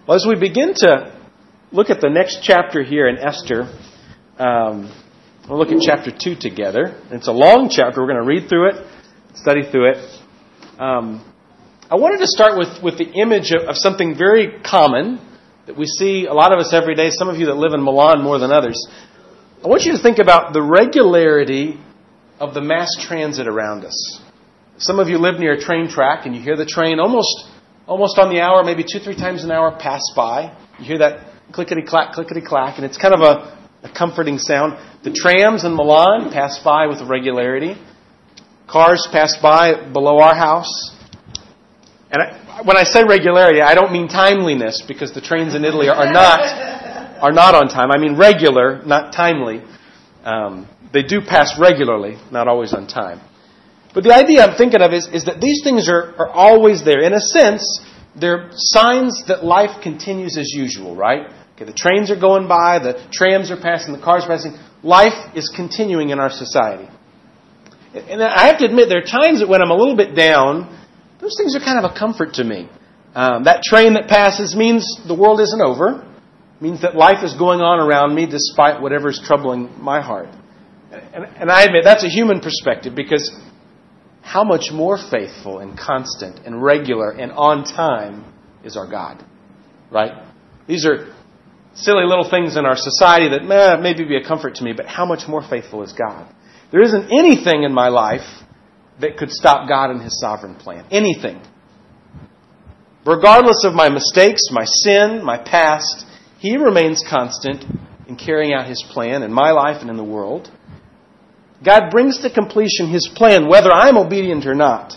Well, as we begin to look at the next chapter here in Esther, we'll look at chapter 2 together. It's a long chapter. We're going to read through it, study through it. I wanted to start with the image of something very common that we see a lot of us every day, some of you that live in Milan more than others. I want you to think about the regularity of the mass transit around us. Some of you live near a train track and you hear the train almost on the hour, maybe 2-3 times an hour pass by. You hear that clickety-clack, and it's kind of a comforting sound. The trams in Milan pass by with regularity. Cars pass by below our house. And when I say regularity, I don't mean timeliness, because the trains in Italy are not on time. I mean regular, not timely. They do pass regularly, not always on time. But the idea I'm thinking of is that these things are always there. In a sense, they're signs that life continues as usual, right? Okay, the trains are going by, the trams are passing, the cars are passing. Life is continuing in our society. And I have to admit, there are times that when I'm a little bit down, those things are kind of a comfort to me. That train that passes means the world isn't over. It means that life is going on around me despite whatever's troubling my heart. And I admit, that's a human perspective, because how much more faithful and constant and regular and on time is our God, right? These are silly little things in our society that maybe be a comfort to me, but how much more faithful is God? There isn't anything in my life that could stop God and His sovereign plan. Anything. Regardless of my mistakes, my sin, my past, He remains constant in carrying out His plan in my life and in the world. God brings to completion His plan, whether I'm obedient or not.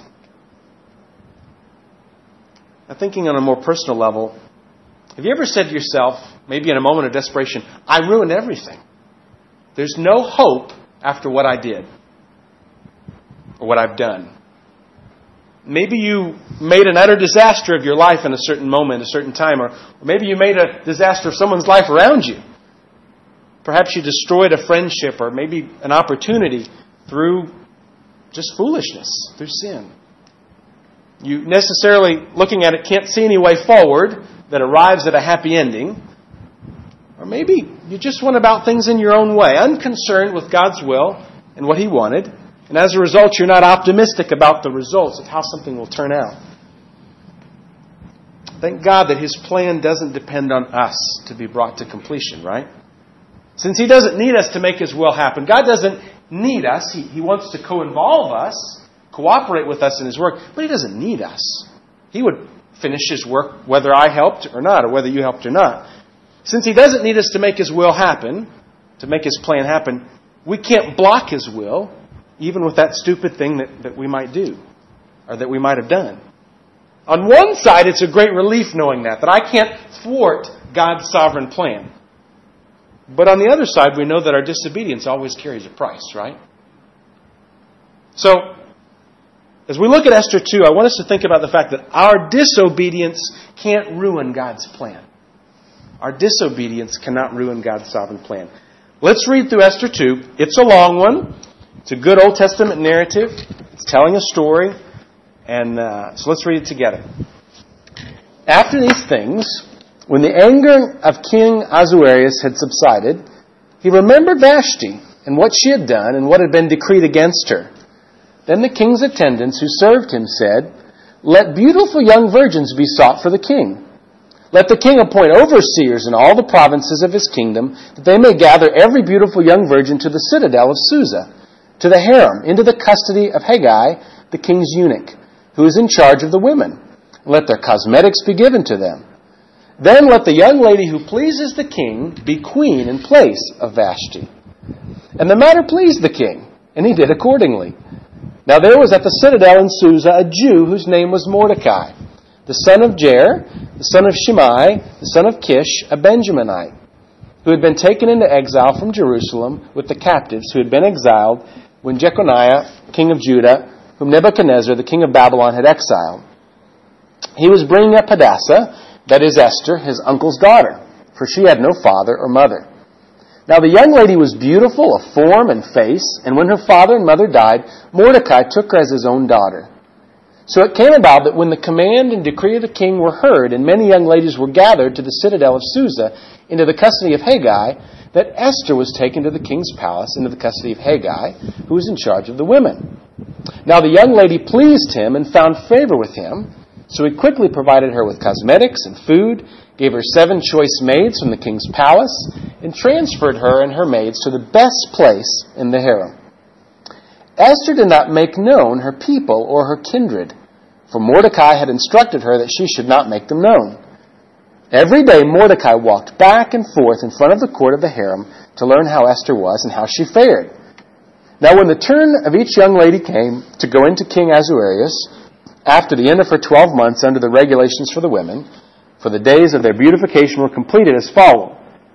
Now, thinking on a more personal level, have you ever said to yourself, maybe in a moment of desperation, I ruined everything. There's no hope after what I did or what I've done. Maybe you made an utter disaster of your life in a certain moment, a certain time, or maybe you made a disaster of someone's life around you. Perhaps you destroyed a friendship or maybe an opportunity through just foolishness, through sin. You necessarily, looking at it, can't see any way forward that arrives at a happy ending. Or maybe you just went about things in your own way, unconcerned with God's will and what He wanted. And as a result, you're not optimistic about the results of how something will turn out. Thank God that His plan doesn't depend on us to be brought to completion, right? Since He doesn't need us to make His will happen, God doesn't need us. He wants to co-involve us, cooperate with us in His work, but He doesn't need us. He would finish His work whether I helped or not, or whether you helped or not. Since He doesn't need us to make His will happen, to make His plan happen, we can't block His will, even with that stupid thing that we might do, or that we might have done. On one side, it's a great relief knowing that I can't thwart God's sovereign plan. But on the other side, we know that our disobedience always carries a price, right? So, as we look at Esther 2, I want us to think about the fact that our disobedience can't ruin God's plan. Our disobedience cannot ruin God's sovereign plan. Let's read through Esther 2. It's a long one. It's a good Old Testament narrative. It's telling a story. And so let's read it together. After these things, when the anger of King Ahasuerus had subsided, he remembered Vashti and what she had done and what had been decreed against her. Then the king's attendants who served him said, "Let beautiful young virgins be sought for the king. Let the king appoint overseers in all the provinces of his kingdom, that they may gather every beautiful young virgin to the citadel of Susa, to the harem, into the custody of Haggai, the king's eunuch, who is in charge of the women. And let their cosmetics be given to them. Then let the young lady who pleases the king be queen in place of Vashti." And the matter pleased the king, and he did accordingly. Now there was at the citadel in Susa a Jew whose name was Mordecai, the son of Jair, the son of Shimei, the son of Kish, a Benjaminite, who had been taken into exile from Jerusalem with the captives who had been exiled when Jeconiah, king of Judah, whom Nebuchadnezzar, the king of Babylon, had exiled. He was bringing up Hadassah, that is Esther, his uncle's daughter, for she had no father or mother. Now the young lady was beautiful of form and face, and when her father and mother died, Mordecai took her as his own daughter. So it came about that when the command and decree of the king were heard, and many young ladies were gathered to the citadel of Susa into the custody of Hegai, that Esther was taken to the king's palace into the custody of Hegai, who was in charge of the women. Now the young lady pleased him and found favor with him, so he quickly provided her with cosmetics and food, gave her 7 choice maids from the king's palace, and transferred her and her maids to the best place in the harem. Esther did not make known her people or her kindred, for Mordecai had instructed her that she should not make them known. Every day Mordecai walked back and forth in front of the court of the harem to learn how Esther was and how she fared. Now when the turn of each young lady came to go into King Ahasuerus, after the end of her 12 months under the regulations for the women, for the days of their beautification were completed as follows: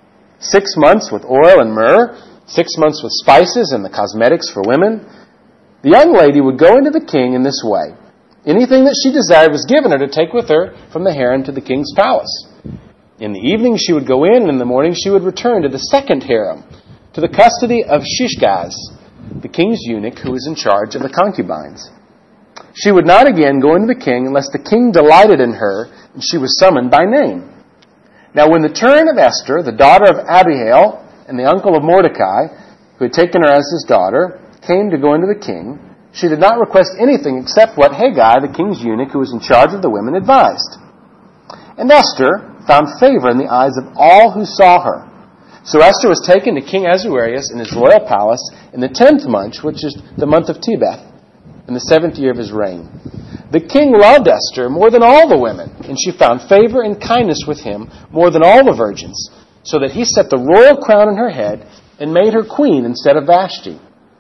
6 months with oil and myrrh, 6 months with spices and the cosmetics for women. The young lady would go into the king in this way. Anything that she desired was given her to take with her from the harem to the king's palace. In the evening she would go in, and in the morning she would return to the second harem, to the custody of Shishgaz, the king's eunuch who was in charge of the concubines. She would not again go into the king unless the king delighted in her, and she was summoned by name. Now when the turn of Esther, the daughter of Abihail, and the uncle of Mordecai, who had taken her as his daughter, came to go into the king, she did not request anything except what Hegai, the king's eunuch who was in charge of the women, advised. And Esther found favor in the eyes of all who saw her. So Esther was taken to King Ahasuerus in his royal palace in the 10th month, which is the month of Tebeth, in the 7th year of his reign. The king loved Esther more than all the women, and she found favor and kindness with him more than all the virgins, so that he set the royal crown on her head and made her queen instead of Vashti.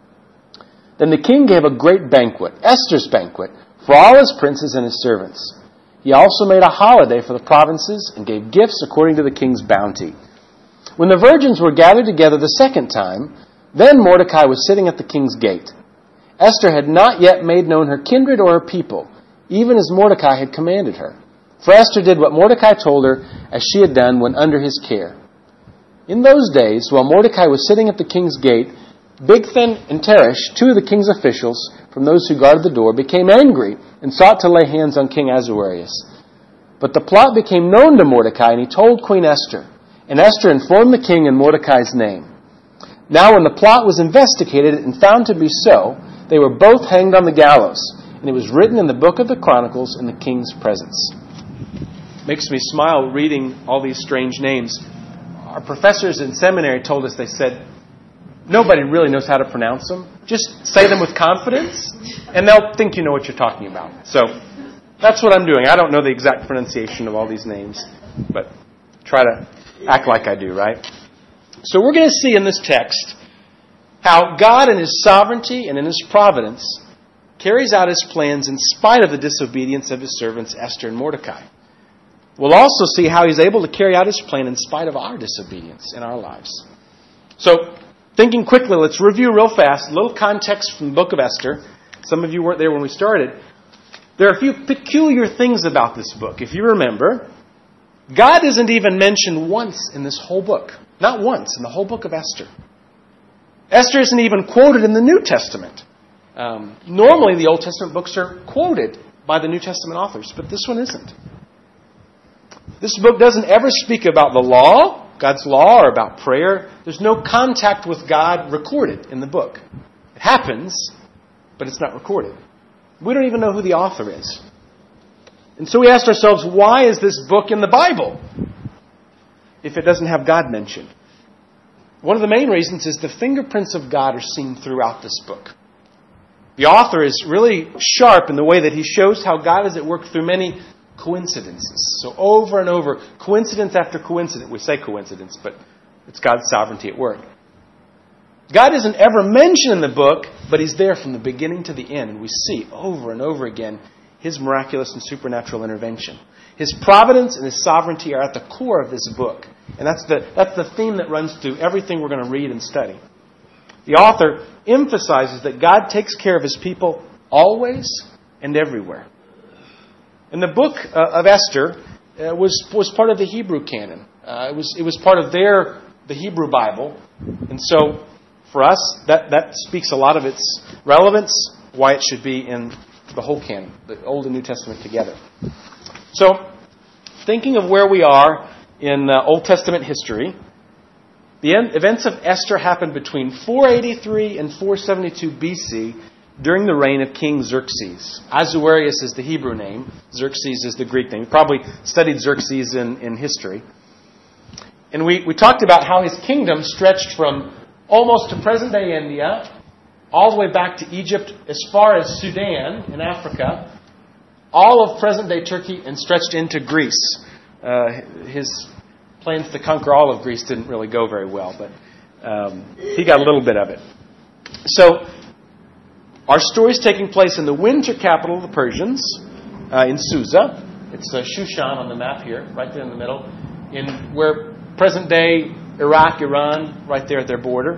Then the king gave a great banquet, Esther's banquet, for all his princes and his servants. He also made a holiday for the provinces and gave gifts according to the king's bounty. When the virgins were gathered together the second time, then Mordecai was sitting at the king's gate. Esther had not yet made known her kindred or her people, even as Mordecai had commanded her. For Esther did what Mordecai told her, as she had done when under his care. In those days, while Mordecai was sitting at the king's gate, Bigthan and Teresh, 2 of the king's officials, from those who guarded the door, became angry and sought to lay hands on King Ahasuerus. But the plot became known to Mordecai, and he told Queen Esther. And Esther informed the king in Mordecai's name. Now when the plot was investigated and found to be so, they were both hanged on the gallows, and it was written in the book of the Chronicles in the king's presence. Makes me smile reading all these strange names. Our professors in seminary told us, they said, nobody really knows how to pronounce them. Just say them with confidence, and they'll think you know what you're talking about. So that's what I'm doing. I don't know the exact pronunciation of all these names, but try to act like I do, right? So we're going to see in this text how God in His sovereignty and in His providence carries out His plans in spite of the disobedience of His servants Esther and Mordecai. We'll also see how He's able to carry out His plan in spite of our disobedience in our lives. So, thinking quickly, let's review real fast. A little context from the book of Esther. Some of you weren't there when we started. There are a few peculiar things about this book. If you remember, God isn't even mentioned once in this whole book. Not once in the whole book of Esther. Esther isn't even quoted in the New Testament. Normally, the Old Testament books are quoted by the New Testament authors, but this one isn't. This book doesn't ever speak about the law, God's law, or about prayer. There's no contact with God recorded in the book. It happens, but it's not recorded. We don't even know who the author is. And so we asked ourselves, why is this book in the Bible if it doesn't have God mentioned? One of the main reasons is the fingerprints of God are seen throughout this book. The author is really sharp in the way that he shows how God is at work through many coincidences. So over and over, coincidence after coincidence. We say coincidence, but it's God's sovereignty at work. God isn't ever mentioned in the book, but He's there from the beginning to the end. And we see over and over again His miraculous and supernatural intervention. His providence and His sovereignty are at the core of this book. And that's the theme that runs through everything we're going to read and study. The author emphasizes that God takes care of His people always and everywhere. And the book of Esther was part of the Hebrew canon. It was part of the Hebrew Bible. And so for us, that speaks a lot of its relevance, why it should be in the whole canon, the Old and New Testament together. So, thinking of where we are in Old Testament history, the events of Esther happened between 483 and 472 BC during the reign of King Xerxes. Ahasuerus is the Hebrew name. Xerxes is the Greek name. You probably studied Xerxes in history. And we talked about how his kingdom stretched from almost to present-day India, all the way back to Egypt, as far as Sudan in Africa, all of present-day Turkey, and stretched into Greece. His plans to conquer all of Greece didn't really go very well, but he got a little bit of it. So, our story is taking place in the winter capital of the Persians, in Susa. It's Shushan on the map here, right there in the middle, in where present-day Iraq, Iran, right there at their border.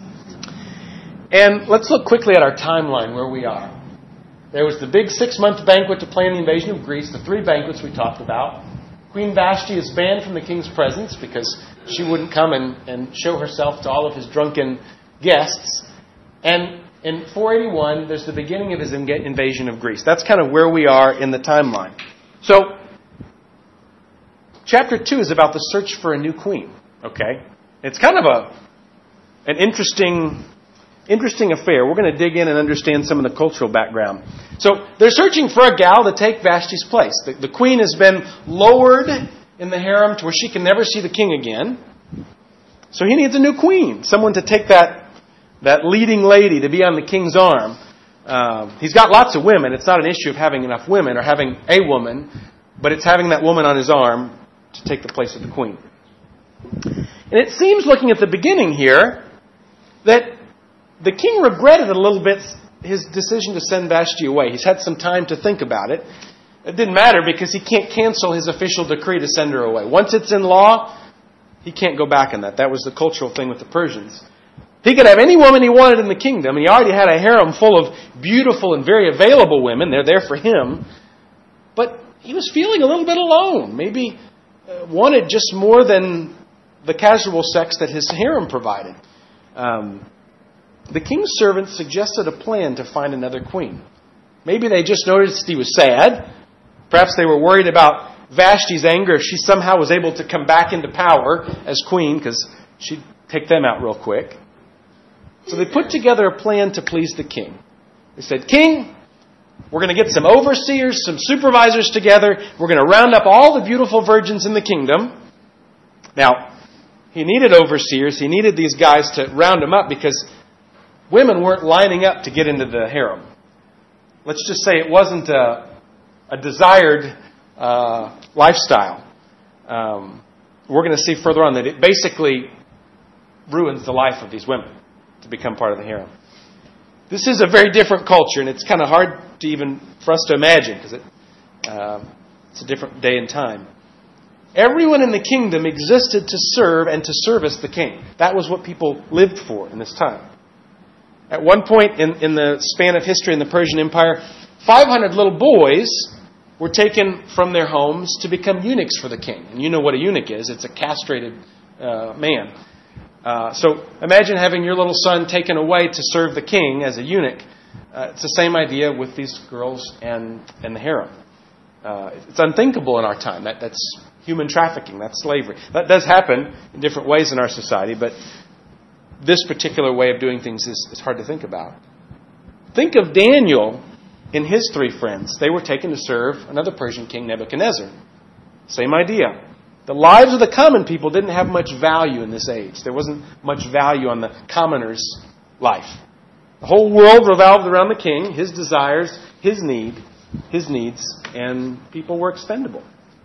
And let's look quickly at our timeline, where we are. There was the big 6-month banquet to plan the invasion of Greece, the 3 banquets we talked about. Queen Vashti is banned from the king's presence because she wouldn't come and show herself to all of his drunken guests. And in 481, there's the beginning of his invasion of Greece. That's kind of where we are in the timeline. So, chapter 2 is about the search for a new queen. Okay? It's kind of an interesting affair. We're going to dig in and understand some of the cultural background. So, they're searching for a gal to take Vashti's place. The queen has been lowered in the harem to where she can never see the king again. So he needs a new queen. Someone to take that leading lady to be on the king's arm. He's got lots of women. It's not an issue of having enough women or having a woman, but it's having that woman on his arm to take the place of the queen. And it seems, looking at the beginning here, that the king regretted a little bit his decision to send Vashti away. He's had some time to think about it. It didn't matter because he can't cancel his official decree to send her away. Once it's in law, he can't go back on that. That was the cultural thing with the Persians. He could have any woman he wanted in the kingdom, and he already had a harem full of beautiful and very available women. They're there for him. But he was feeling a little bit alone. Maybe wanted just more than the casual sex that his harem provided. The king's servants suggested a plan to find another queen. Maybe they just noticed he was sad. Perhaps they were worried about Vashti's anger if she somehow was able to come back into power as queen, because she'd take them out real quick. So they put together a plan to please the king. They said, "King, we're going to get some overseers, some supervisors together. We're going to round up all the beautiful virgins in the kingdom." Now, he needed overseers. He needed these guys to round them up because women weren't lining up to get into the harem. Let's just say it wasn't a desired lifestyle. We're going to see further on that it basically ruins the life of these women to become part of the harem. This is a very different culture, and it's kind of hard to even for us to imagine because it's a different day and time. Everyone in the kingdom existed to serve and to service the king. That was what people lived for in this time. At one point in the span of history in the Persian Empire, 500 little boys were taken from their homes to become eunuchs for the king. And you know what a eunuch is. It's a castrated man. So imagine having your little son taken away to serve the king as a eunuch. It's the same idea with these girls and the harem. It's unthinkable in our time. That's human trafficking. That's slavery. That does happen in different ways in our society, but this particular way of doing things is hard to think about. Think of Daniel and his 3 friends. They were taken to serve another Persian king, Nebuchadnezzar. Same idea. The lives of the common people didn't have much value in this age. There wasn't much value on the commoner's life. The whole world revolved around the king, his desires, his needs, and people were expendable.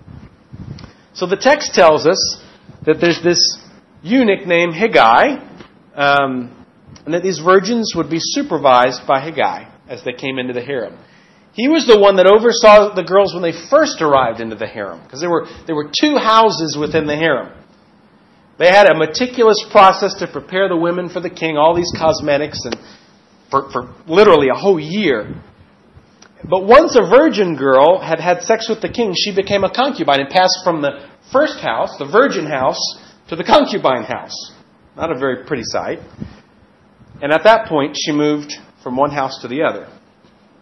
So the text tells us that there's this eunuch named Haggai, and that these virgins would be supervised by Haggai as they came into the harem. He was the one that oversaw the girls when they first arrived into the harem, because there were 2 houses within the harem. They had a meticulous process to prepare the women for the king, all these cosmetics, and for literally a whole year. But once a virgin girl had had sex with the king, she became a concubine and passed from the first house, the virgin house, to the concubine house. Not a very pretty sight. And at that point, she moved from one house to the other.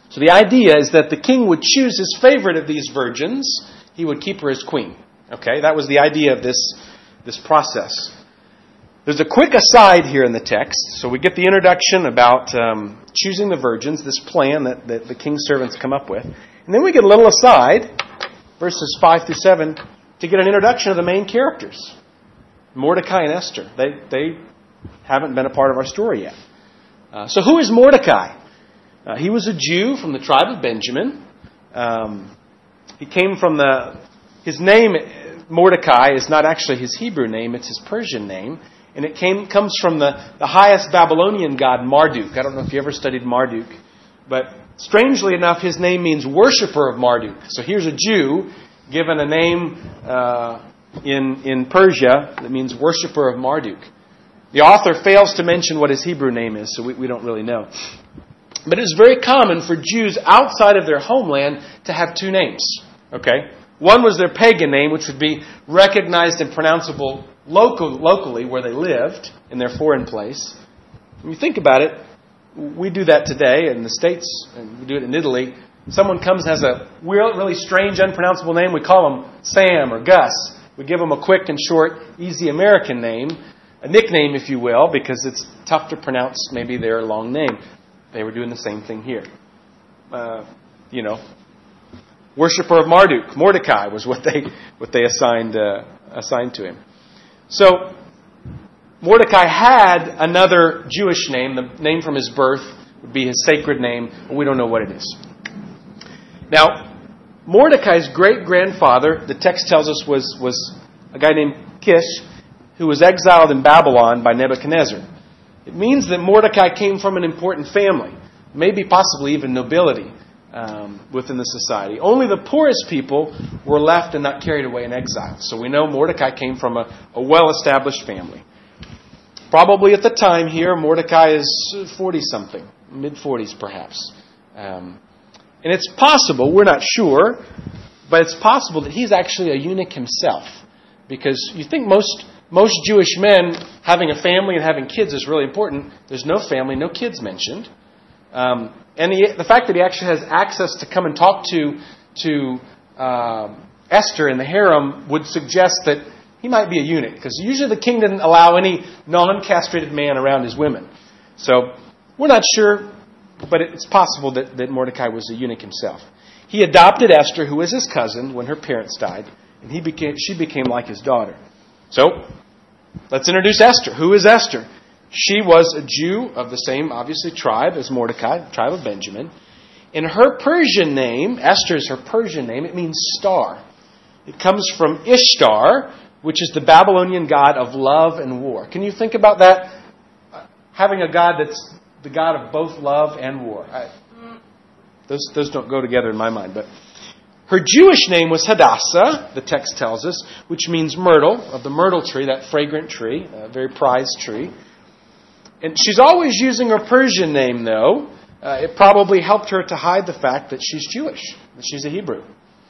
So the idea is that the king would choose his favorite of these virgins. He would keep her as queen. Okay, that was the idea of this process. There's a quick aside here in the text. So we get the introduction about choosing the virgins, this plan that the king's servants come up with. And then we get a little aside, verses 5 through 7, to get an introduction of the main characters. Mordecai and Esther. They haven't been a part of our story yet. So who is Mordecai? He was a Jew from the tribe of Benjamin. He came from his name, Mordecai, is not actually his Hebrew name, it's his Persian name. And it comes from the highest Babylonian god, Marduk. I don't know if you ever studied Marduk. But strangely enough, his name means worshiper of Marduk. So here's a Jew given a name in Persia that means worshiper of Marduk. The author fails to mention what his Hebrew name is, so we don't really know. But it's very common for Jews outside of their homeland to have two names. Okay? One was their pagan name, which would be recognized and pronounceable locally where they lived, in their foreign place. When you think about it, we do that today in the States, and we do it in Italy. Someone comes and has a really strange, unpronounceable name. We call them Sam or Gus. We give them a quick and short, easy American name, a nickname, if you will, because it's tough to pronounce maybe their long name. They were doing the same thing here. Worshipper of Marduk, Mordecai, was what they assigned to him. So Mordecai had another Jewish name. The name from his birth would be his sacred name, but we don't know what it is. Now, Mordecai's great-grandfather, the text tells us, was a guy named Kish, who was exiled in Babylon by Nebuchadnezzar. It means that Mordecai came from an important family, maybe possibly even nobility within the society. Only the poorest people were left and not carried away in exile. So we know Mordecai came from a well-established family. Probably at the time here, Mordecai is 40-something, mid-40s perhaps. And it's possible, we're not sure, but it's possible that he's actually a eunuch himself. Because you think most Jewish men having a family and having kids is really important. There's no family, no kids mentioned. And the fact that he actually has access to come and talk to Esther in the harem would suggest that he might be a eunuch. Because usually the king didn't allow any non-castrated man around his women. So we're not sure, but it's possible that Mordecai was a eunuch himself. He adopted Esther, who was his cousin, when her parents died. And she became like his daughter. So, let's introduce Esther. Who is Esther? She was a Jew of the same, obviously, tribe as Mordecai, tribe of Benjamin. And her Persian name, Esther is her Persian name, it means star. It comes from Ishtar, which is the Babylonian god of love and war. Can you think about that? Having a god that's the god of both love and war. Those don't go together in my mind, but her Jewish name was Hadassah, the text tells us, which means myrtle, of the myrtle tree, that fragrant tree, a very prized tree. And she's always using her Persian name, though. It probably helped her to hide the fact that she's Jewish, that she's a Hebrew.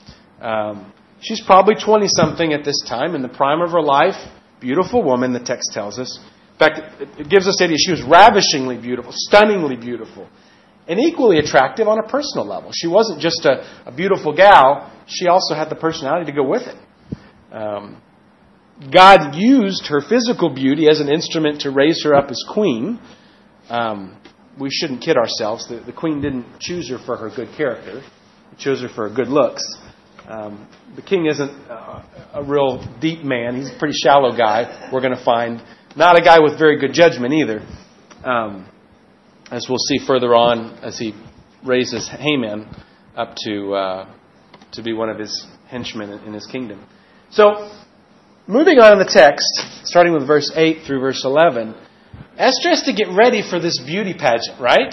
She's probably 20-something at this time, in the prime of her life. Beautiful woman, the text tells us. In fact, it gives us the idea she was ravishingly beautiful, stunningly beautiful. And equally attractive on a personal level. She wasn't just a beautiful gal. She also had the personality to go with it. God used her physical beauty as an instrument to raise her up as queen. We shouldn't kid ourselves. The queen didn't choose her for her good character. He chose her for her good looks. The king isn't a real deep man. He's a pretty shallow guy, we're going to find. Not a guy with very good judgment either. As we'll see further on, as he raises Haman up to be one of his henchmen in his kingdom. So, moving on in the text, starting with verse 8 through verse 11, Esther has to get ready for this beauty pageant, right?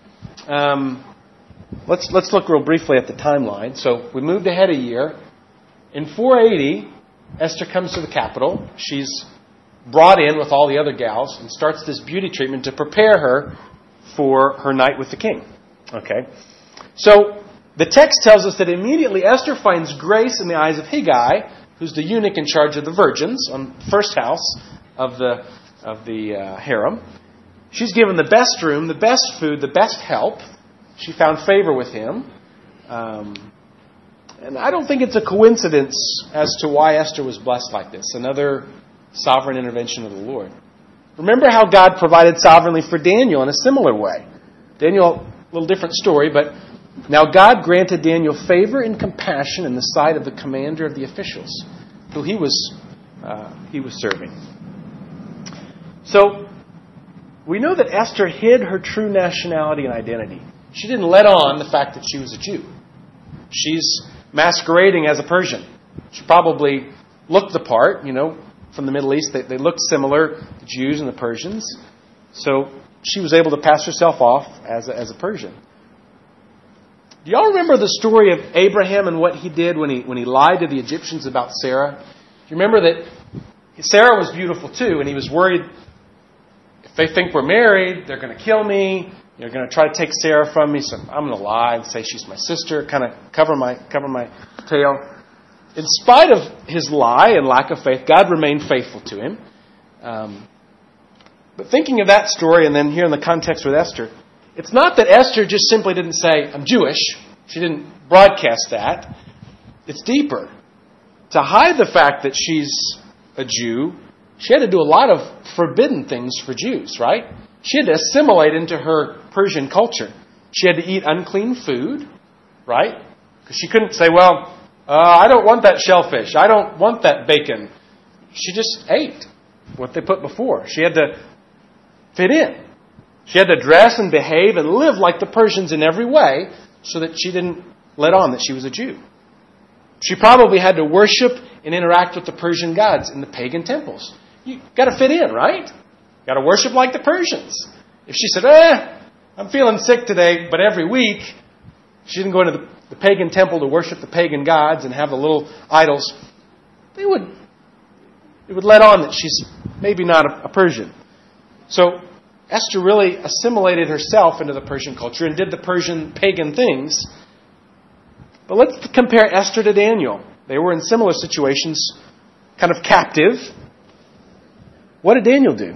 Let's look real briefly at the timeline. So, we moved ahead a year. In 480, Esther comes to the capital. She's brought in with all the other gals and starts this beauty treatment to prepare her for her night with the king. Okay? So, the text tells us that immediately Esther finds grace in the eyes of Hegai, who's the eunuch in charge of the virgins on the first house of the harem. She's given the best room, the best food, the best help. She found favor with him. And I don't think it's a coincidence as to why Esther was blessed like this. Another sovereign intervention of the Lord. Remember how God provided sovereignly for Daniel in a similar way. Daniel, a little different story, but now God granted Daniel favor and compassion in the sight of the commander of the officials who he was serving. So, we know that Esther hid her true nationality and identity. She didn't let on the fact that she was a Jew. She's masquerading as a Persian. She probably looked the part, from the Middle East. They looked similar, the Jews and the Persians. So she was able to pass herself off as a Persian. Do y'all remember the story of Abraham and what he did when he lied to the Egyptians about Sarah? Do you remember that Sarah was beautiful too, and he was worried, if they think we're married, they're going to kill me. They're going to try to take Sarah from me, so I'm going to lie and say she's my sister, kind of cover my tail. In spite of his lie and lack of faith, God remained faithful to him. But thinking of that story, and then here in the context with Esther, it's not that Esther just simply didn't say, I'm Jewish. She didn't broadcast that. It's deeper. To hide the fact that she's a Jew, she had to do a lot of forbidden things for Jews, right? She had to assimilate into her Persian culture. She had to eat unclean food, right? Because she couldn't say, I don't want that shellfish. I don't want that bacon. She just ate what they put before. She had to fit in. She had to dress and behave and live like the Persians in every way so that she didn't let on that she was a Jew. She probably had to worship and interact with the Persian gods in the pagan temples. You got to fit in, right? Got to worship like the Persians. If she said, I'm feeling sick today, but every week she didn't go into the pagan temple to worship the pagan gods and have the little idols, it would let on that she's maybe not a Persian. So Esther really assimilated herself into the Persian culture and did the Persian pagan things. But let's compare Esther to Daniel. They were in similar situations, kind of captive. What did Daniel do?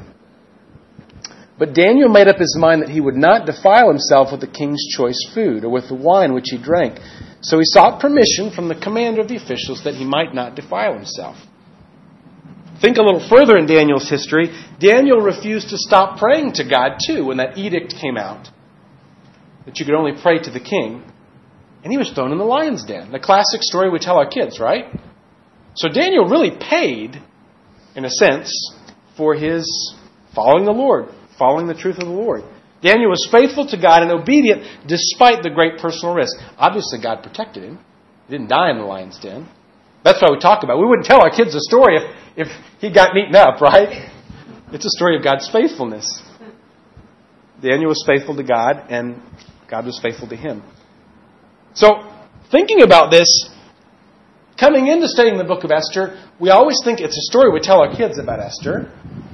But Daniel made up his mind that he would not defile himself with the king's choice food or with the wine which he drank. So he sought permission from the commander of the officials that he might not defile himself. Think a little further in Daniel's history. Daniel refused to stop praying to God too when that edict came out that you could only pray to the king. And he was thrown in the lion's den. The classic story we tell our kids, right? So Daniel really paid, in a sense, for his following the Lord, following the truth of the Lord. Daniel was faithful to God and obedient despite the great personal risk. Obviously, God protected him. He didn't die in the lion's den. That's why we talk about it. We wouldn't tell our kids a story if he got eaten up, right? It's a story of God's faithfulness. Daniel was faithful to God, and God was faithful to him. So, thinking about this, coming into studying the book of Esther, we always think it's a story we tell our kids about Esther.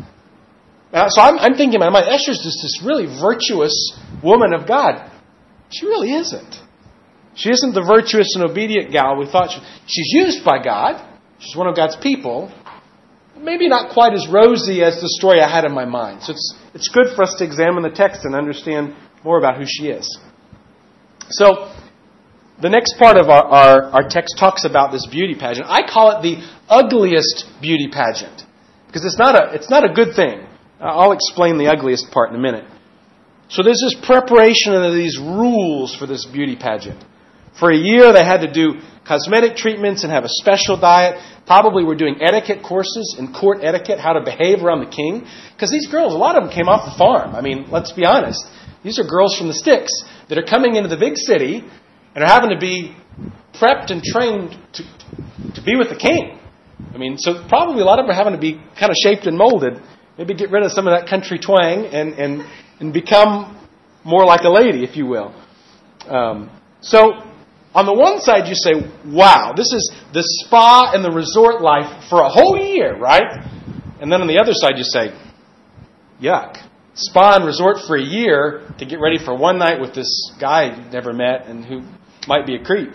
So I'm thinking in my mind, Esther's just this really virtuous woman of God. She really isn't. She isn't the virtuous and obedient gal we thought she's used by God. She's one of God's people. Maybe not quite as rosy as the story I had in my mind. So it's good for us to examine the text and understand more about who she is. So, the next part of our text talks about this beauty pageant. I call it the ugliest beauty pageant because it's not a good thing. I'll explain the ugliest part in a minute. So there's this preparation and these rules for this beauty pageant. For a year they had to do cosmetic treatments and have a special diet. Probably were doing etiquette courses in court etiquette, how to behave around the king. Because these girls, a lot of them came off the farm. I mean, let's be honest. These are girls from the sticks that are coming into the big city and are having to be prepped and trained to be with the king. I mean, so probably a lot of them are having to be kind of shaped and molded. Maybe get rid of some of that country twang and become more like a lady, if you will. So, on the one side you say, wow, this is the spa and the resort life for a whole year, right? And then on the other side you say, yuck. Spa and resort for a year to get ready for one night with this guy you've never met and who might be a creep.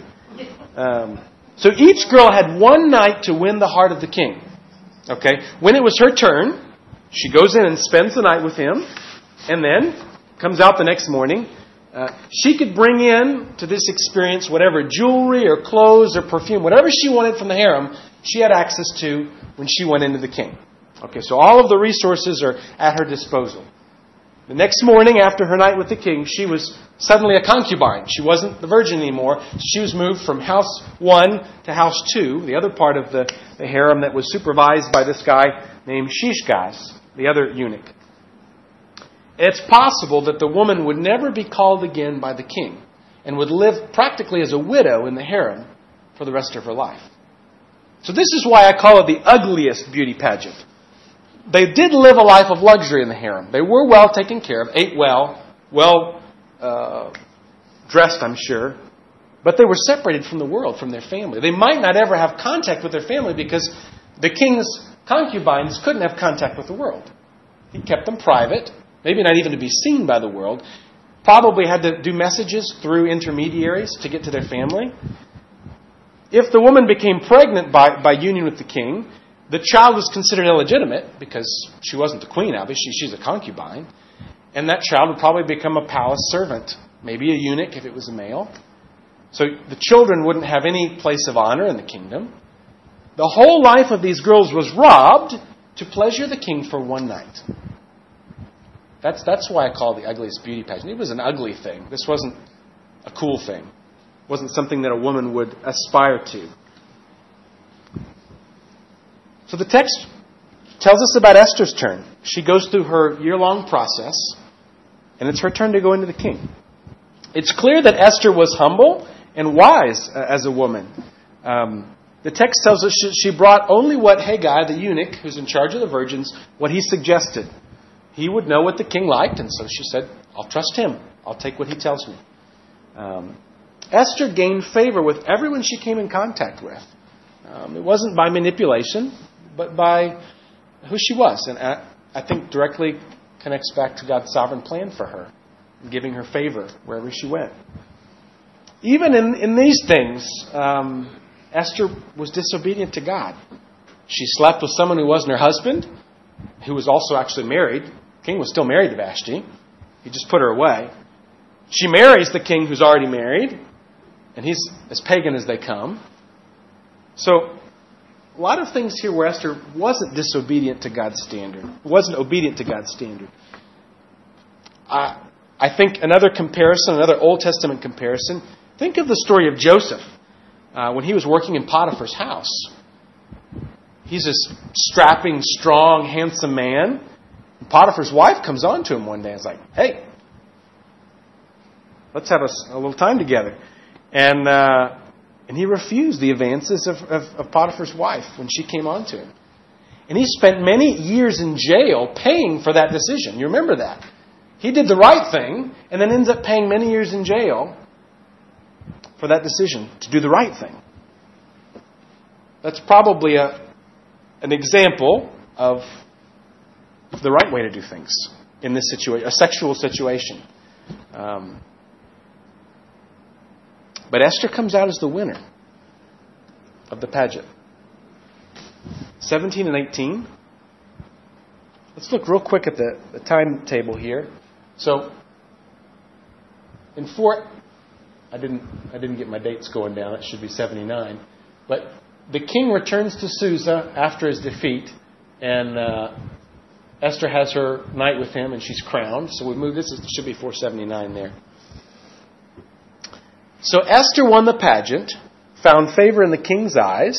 So each girl had one night to win the heart of the king. Okay? When it was her turn, she goes in and spends the night with him, and then comes out the next morning, She could bring in to this experience whatever jewelry or clothes or perfume, whatever she wanted from the harem, she had access to when she went into the king. Okay, so all of the resources are at her disposal. The next morning after her night with the king, she was suddenly a concubine. She wasn't the virgin anymore. She was moved from house 1 to house 2, the other part of the harem that was supervised by this guy named Shishgaz, the other eunuch. It's possible that the woman would never be called again by the king and would live practically as a widow in the harem for the rest of her life. So this is why I call it the ugliest beauty pageant. They did live a life of luxury in the harem. They were well taken care of, ate well dressed, I'm sure. But they were separated from the world, from their family. They might not ever have contact with their family because the king's concubines couldn't have contact with the world. He kept them private, maybe not even to be seen by the world. Probably had to do messages through intermediaries to get to their family. If the woman became pregnant by union with the king, the child was considered illegitimate because she wasn't the queen, obviously. She's a concubine. And that child would probably become a palace servant, maybe a eunuch if it was a male. So the children wouldn't have any place of honor in the kingdom. The whole life of these girls was robbed to pleasure the king for one night. That's why I call it the ugliest beauty pageant. It was an ugly thing. This wasn't a cool thing. It wasn't something that a woman would aspire to. So the text tells us about Esther's turn. She goes through her year-long process, and it's her turn to go into the king. It's clear that Esther was humble and wise as a woman. The text tells us she brought only what Haggai, the eunuch, who's in charge of the virgins, what he suggested. He would know what the king liked, and so she said, I'll trust him. I'll take what he tells me. Esther gained favor with everyone she came in contact with. It wasn't by manipulation, but by who she was. And I think directly connects back to God's sovereign plan for her, giving her favor wherever she went. Even in these things, Esther was disobedient to God. She slept with someone who wasn't her husband, who was also actually married. The king was still married to Vashti. He just put her away. She marries the king who's already married, and he's as pagan as they come. So, a lot of things here where Esther wasn't disobedient to God's standard, wasn't obedient to God's standard. I think another comparison, another Old Testament comparison, think of the story of Joseph when he was working in Potiphar's house. He's this strapping, strong, handsome man. Potiphar's wife comes on to him one day and is like, hey, let's have a little time together. And he refused the advances of Potiphar's wife when she came on to him. And he spent many years in jail paying for that decision. You remember that. He did the right thing and then ends up paying many years in jail for that decision to do the right thing. That's probably an example of the right way to do things in this situation, a sexual situation. But Esther comes out as the winner of the pageant. 17 and 18. Let's look real quick at the timetable here. So, in 4, I didn't get my dates going down. It should be 79. But the king returns to Susa after his defeat, and Esther has her night with him, and she's crowned. So we move this. It should be 479 there. So Esther won the pageant, found favor in the king's eyes.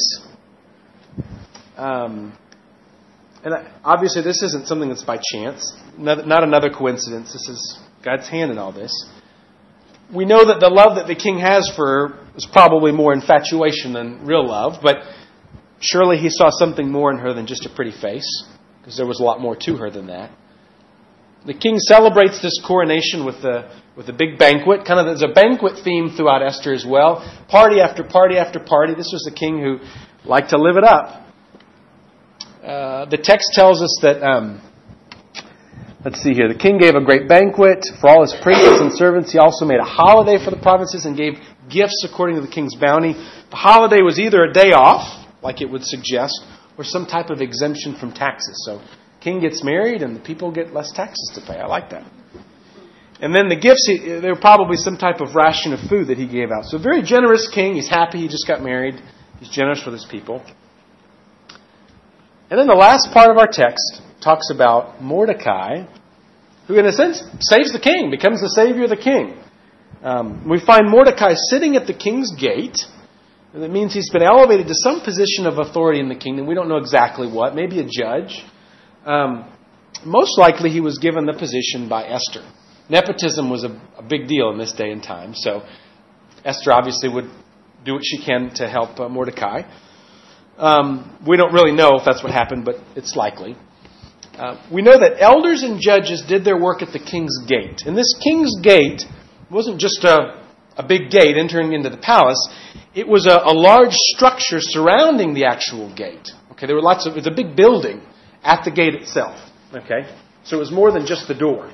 And obviously this isn't something that's by chance. Not another coincidence. This is God's hand in all this. We know that the love that the king has for her is probably more infatuation than real love. But surely he saw something more in her than just a pretty face, because there was a lot more to her than that. The king celebrates this coronation with a big banquet. Kind of there's a banquet theme throughout Esther as well. Party after party after party. This was the king who liked to live it up. The text tells us that, let's see here, the king gave a great banquet for all his princes and servants. He also made a holiday for the provinces and gave gifts according to the king's bounty. The holiday was either a day off, like it would suggest, or some type of exemption from taxes. So king gets married and the people get less taxes to pay. I like that. And then the gifts, there were probably some type of ration of food that he gave out. So a very generous king. He's happy he just got married. He's generous with his people. And then the last part of our text talks about Mordecai, who in a sense saves the king, becomes the savior of the king. We find Mordecai sitting at the king's gate. And that means he's been elevated to some position of authority in the kingdom. We don't know exactly what. Maybe a judge. Most likely he was given the position by Esther. Nepotism was a big deal in this day and time. So Esther obviously would do what she can to help Mordecai. We don't really know if that's what happened, but it's likely. We know that elders and judges did their work at the king's gate. And this king's gate wasn't just a big gate entering into the palace. It was a large structure surrounding the actual gate. Okay, there were it was a big building at the gate itself. Okay, so it was more than just the door.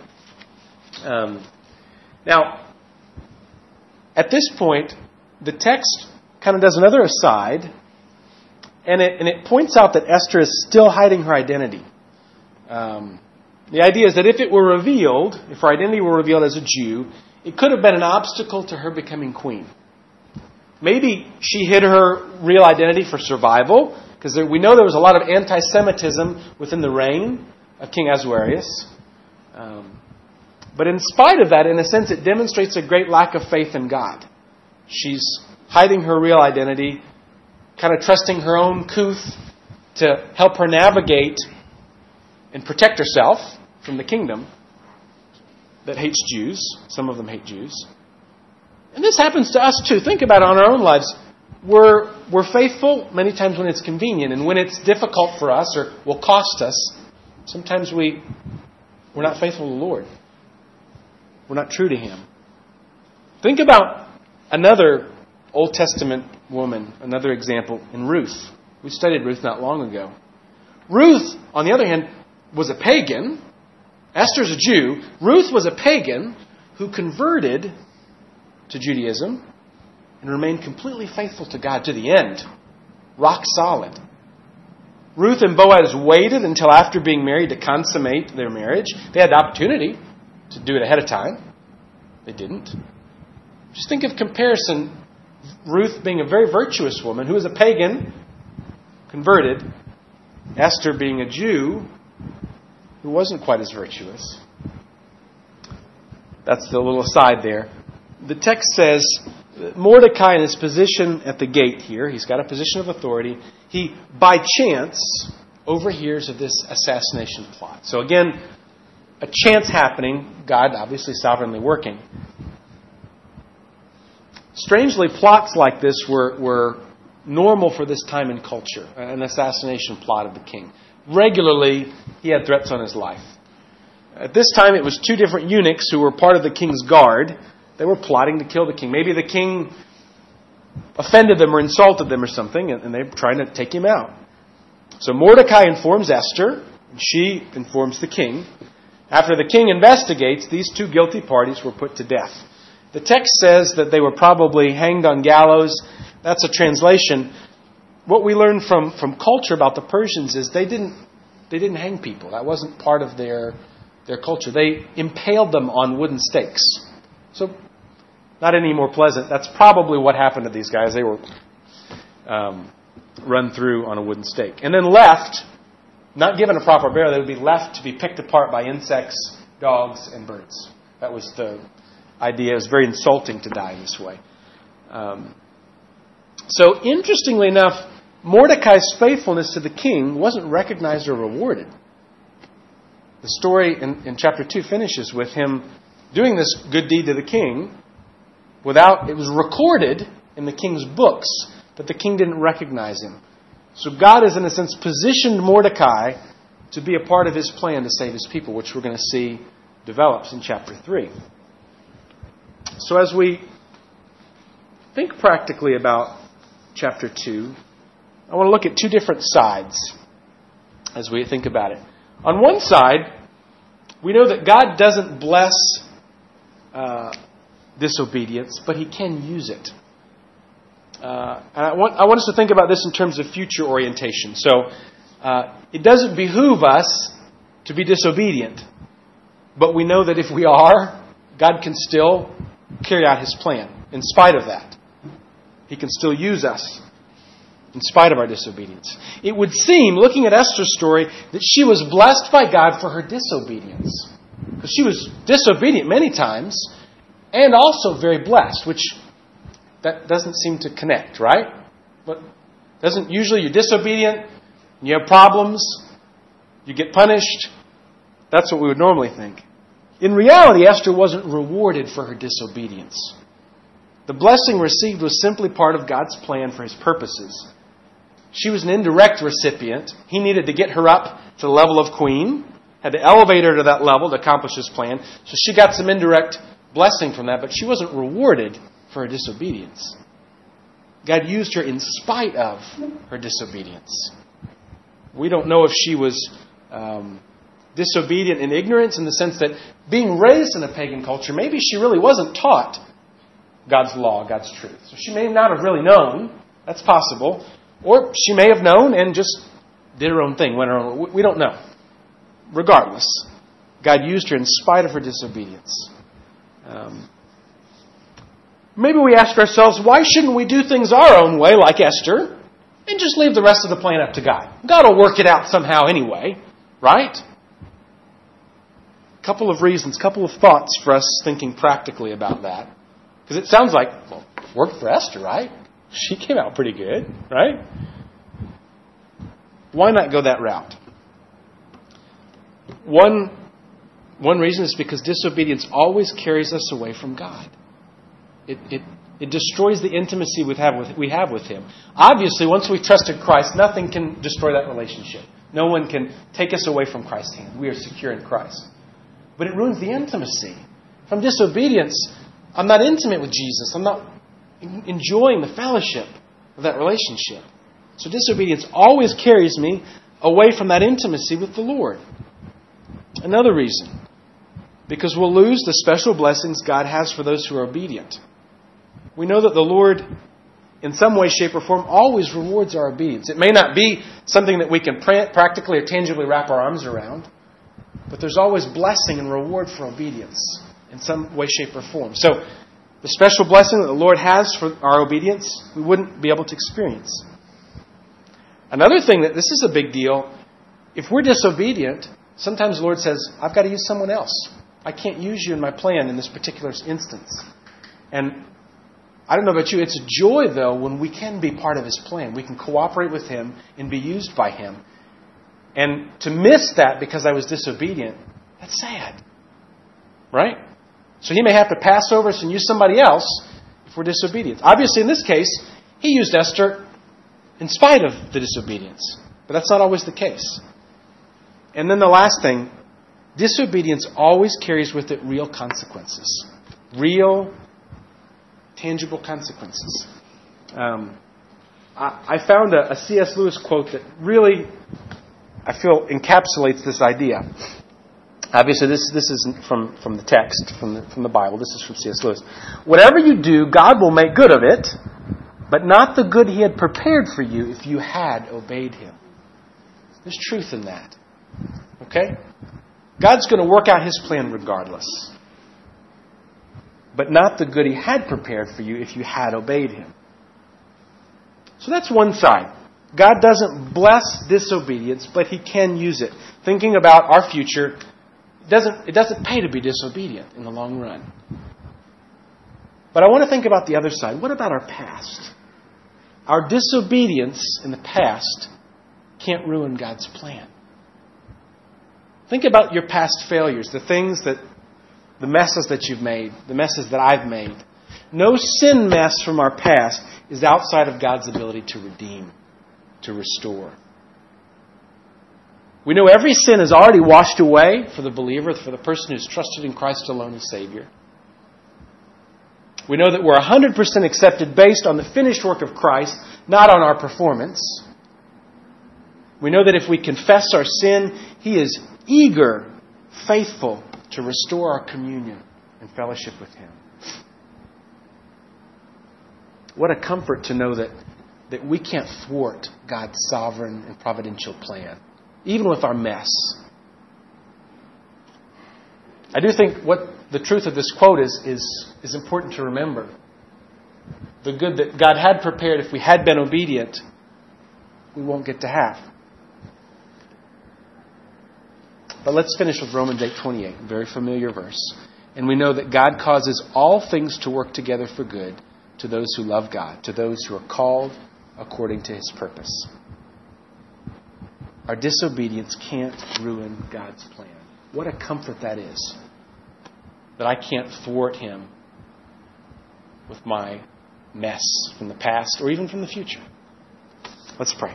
Now, at this point, the text kind of does another aside, and it points out that Esther is still hiding her identity. The idea is that if it were revealed, if her identity were revealed as a Jew, it could have been an obstacle to her becoming queen. Maybe she hid her real identity for survival, because we know there was a lot of anti-Semitism within the reign of King Ahasuerus. But in spite of that, in a sense, it demonstrates a great lack of faith in God. She's hiding her real identity, kind of trusting her own couth to help her navigate and protect herself from the kingdom that hates Jews. Some of them hate Jews. And this happens to us too. Think about it on our own lives. We're faithful many times when it's convenient, and when it's difficult for us or will cost us, sometimes we're not faithful to the Lord. We're not true to Him. Think about another Old Testament woman, another example in Ruth. We studied Ruth not long ago. Ruth, on the other hand, was a pagan. Esther's a Jew. Ruth was a pagan who converted to Judaism and remained completely faithful to God to the end. Rock solid. Ruth and Boaz waited until after being married to consummate their marriage. They had the opportunity to do it ahead of time. They didn't. Just think of comparison. Ruth being a very virtuous woman who was a pagan, converted. Esther being a Jew who wasn't quite as virtuous. That's the little aside there. The text says Mordecai in his position at the gate here, he's got a position of authority. He, by chance, overhears of this assassination plot. So again, a chance happening, God obviously sovereignly working. Strangely, plots like this were normal for this time in culture, an assassination plot of the king. Regularly, he had threats on his life. At this time, it was two different eunuchs who were part of the king's guard. They were plotting to kill the king. Maybe the king offended them or insulted them or something, and they were trying to take him out. So Mordecai informs Esther, and she informs the king. After the king investigates, these two guilty parties were put to death. The text says that they were probably hanged on gallows. That's a translation. What we learn from culture about the Persians is they didn't hang people. That wasn't part of their culture. They impaled them on wooden stakes. So, not any more pleasant. That's probably what happened to these guys. They were run through on a wooden stake. And then left, not given a proper burial, they would be left to be picked apart by insects, dogs, and birds. That was the idea. It was very insulting to die this way. So, interestingly enough, Mordecai's faithfulness to the king wasn't recognized or rewarded. The story in chapter 2 finishes with him doing this good deed to the king it was recorded in the king's books, but the king didn't recognize him. So God has, in a sense, positioned Mordecai to be a part of his plan to save his people, which we're going to see develops in chapter 3. So as we think practically about chapter 2, I want to look at two different sides as we think about it. On one side, we know that God doesn't bless disobedience, but He can use it. And I want us to think about this in terms of future orientation. So, it doesn't behoove us to be disobedient, but we know that if we are, God can still carry out His plan in spite of that. He can still use us in spite of our disobedience. It would seem, looking at Esther's story, that she was blessed by God for her disobedience. Because she was disobedient many times and also very blessed, which that doesn't seem to connect, right? But doesn't usually you're disobedient, you have problems, you get punished. That's what we would normally think. In reality, Esther wasn't rewarded for her disobedience. The blessing received was simply part of God's plan for His purposes. She was an indirect recipient. He needed to get her up to the level of queen, had to elevate her to that level to accomplish His plan. So she got some indirect blessing from that, but she wasn't rewarded for her disobedience. God used her in spite of her disobedience. We don't know if she was disobedient in ignorance, in the sense that being raised in a pagan culture, maybe she really wasn't taught God's law, God's truth. So she may not have really known. That's possible. Or she may have known and just did her own thing, went her own way. We don't know. Regardless, God used her in spite of her disobedience. Maybe we ask ourselves, why shouldn't we do things our own way, like Esther, and just leave the rest of the plan up to God? God will work it out somehow anyway, right? Couple of reasons, couple of thoughts for us thinking practically about that. Because it sounds like, well, it worked for Esther, right? She came out pretty good, right? Why not go that route? One reason is because disobedience always carries us away from God. It destroys the intimacy we have with Him. Obviously, once we've trusted Christ, nothing can destroy that relationship. No one can take us away from Christ's hand. We are secure in Christ. But it ruins the intimacy. From disobedience, I'm not intimate with Jesus. I'm not enjoying the fellowship of that relationship. So disobedience always carries me away from that intimacy with the Lord. Another reason, because we'll lose the special blessings God has for those who are obedient. We know that the Lord, in some way, shape, or form, always rewards our obedience. It may not be something that we can practically or tangibly wrap our arms around, but there's always blessing and reward for obedience in some way, shape, or form. So, the special blessing that the Lord has for our obedience, we wouldn't be able to experience. Another thing that this is a big deal, if we're disobedient, sometimes the Lord says, I've got to use someone else. I can't use you in my plan in this particular instance. And I don't know about you, it's a joy, though, when we can be part of His plan. We can cooperate with Him and be used by Him. And to miss that because I was disobedient, that's sad. Right? So He may have to pass over us and use somebody else if we're disobedient. Obviously, in this case, He used Esther in spite of the disobedience. But that's not always the case. And then the last thing, disobedience always carries with it real consequences. Real, tangible consequences. I found a C.S. Lewis quote that really, I feel, encapsulates this idea. Obviously, this isn't from the text, from the Bible. This is from C.S. Lewis. Whatever you do, God will make good of it, but not the good He had prepared for you if you had obeyed Him. There's truth in that. Okay? God's going to work out His plan regardless. But not the good He had prepared for you if you had obeyed Him. So that's one side. God doesn't bless disobedience, but He can use it. Thinking about our future, it doesn't pay to be disobedient in the long run. But I want to think about the other side. What about our past? Our disobedience in the past can't ruin God's plan. Think about your past failures, the messes that you've made, the messes that I've made. No sin mess from our past is outside of God's ability to redeem, to restore. We know every sin is already washed away for the believer, for the person who's trusted in Christ alone as Savior. We know that we're 100% accepted based on the finished work of Christ, not on our performance. We know that if we confess our sin, He is eager, faithful to restore our communion and fellowship with Him. What a comfort to know that we can't thwart God's sovereign and providential plan, even with our mess. I do think what the truth of this quote is important to remember. The good that God had prepared, if we had been obedient, we won't get to have. But let's finish with Romans 8:28, a very familiar verse. And we know that God causes all things to work together for good to those who love God, to those who are called according to His purpose. Our disobedience can't ruin God's plan. What a comfort that is. That I can't thwart Him with my mess from the past or even from the future. Let's pray.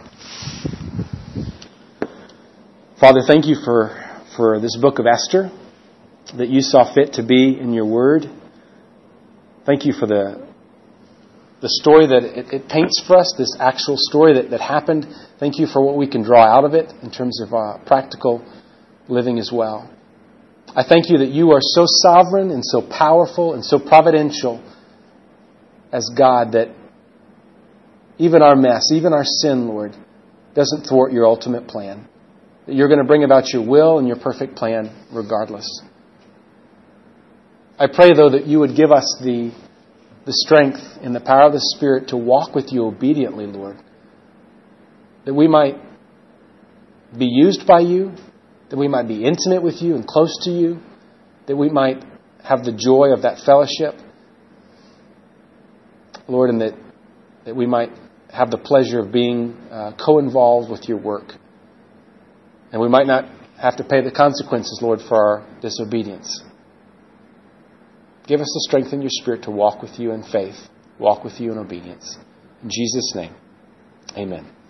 Father, thank you for this book of Esther that you saw fit to be in your word. Thank you for the story that it paints for us, this actual story that happened. Thank you for what we can draw out of it in terms of practical living as well. I thank you that you are so sovereign and so powerful and so providential as God that even our mess, even our sin, Lord, doesn't thwart your ultimate plan. That you're going to bring about your will and your perfect plan regardless. I pray, though, that you would give us the strength and the power of the Spirit to walk with you obediently, Lord. That we might be used by you, that we might be intimate with you and close to you, that we might have the joy of that fellowship, Lord, and that we might have the pleasure of being co-involved with your work. And we might not have to pay the consequences, Lord, for our disobedience. Give us the strength in your Spirit to walk with you in faith, walk with you in obedience. In Jesus' name, amen.